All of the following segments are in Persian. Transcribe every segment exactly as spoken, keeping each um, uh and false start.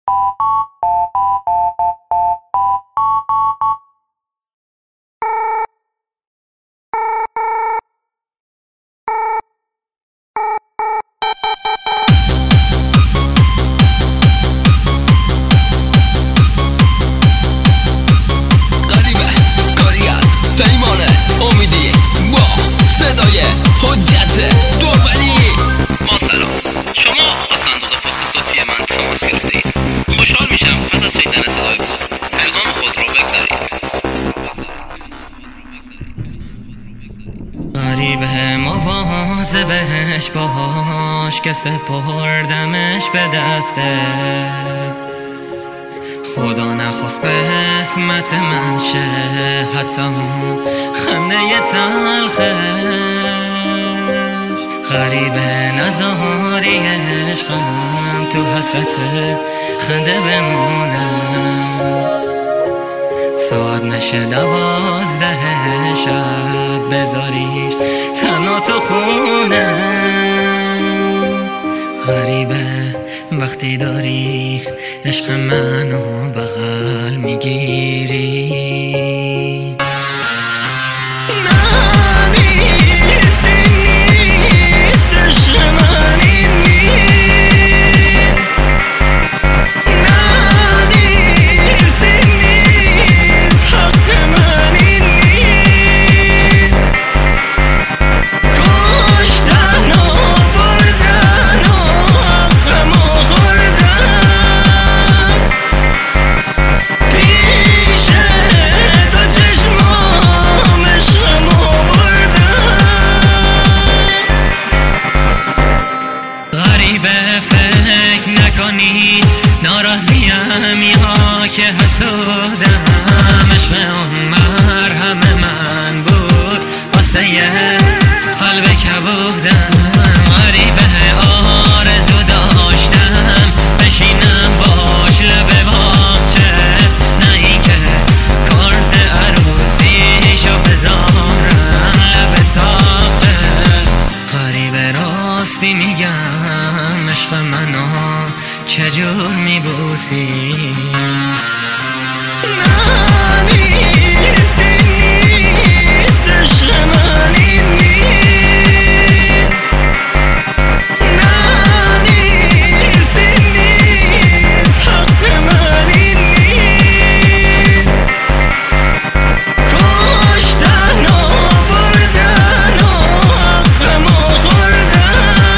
خوشحال میشم پس از شنیدن صدای بود پیغام خود رو بگذارید. غریبه مواظبش باش که سپردمش به دستت، خدا نخواست قسمت من شه حتی خنده تلخش. غریبه نزاری عشقم تو حسرت خنده بمونم، ساعت نشه دوازده شب بذاریش تنها تو خونه. غریبه وقتی داری عشق منو بغل میگیری، ناراضیم ها که حسودم، عشق اون مرهم من بود واسه قلب کبودم. غریبه آرزو داشتم بشینم باش لب باغچه، نه این که کارت عروسیشو بذارم لب تاقچه. غریبه راستی میگم عشق منو چجور میبوسی، نه نیست این نیست عشق من این نیست، نه نیست این نیست حق من این نیست. کشتن و بردن و حقمو خوردن،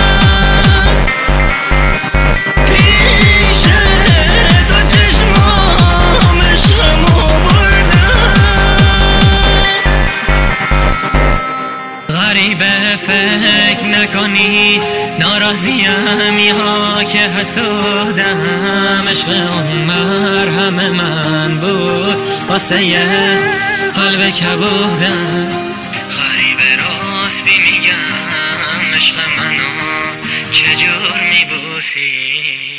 فکر نکنی ناراضیم ها که حسودم، عشق اون مرهم من بود واسه قلب کبودم. غریبه راستی میگم عشق منو چجور میبوسی.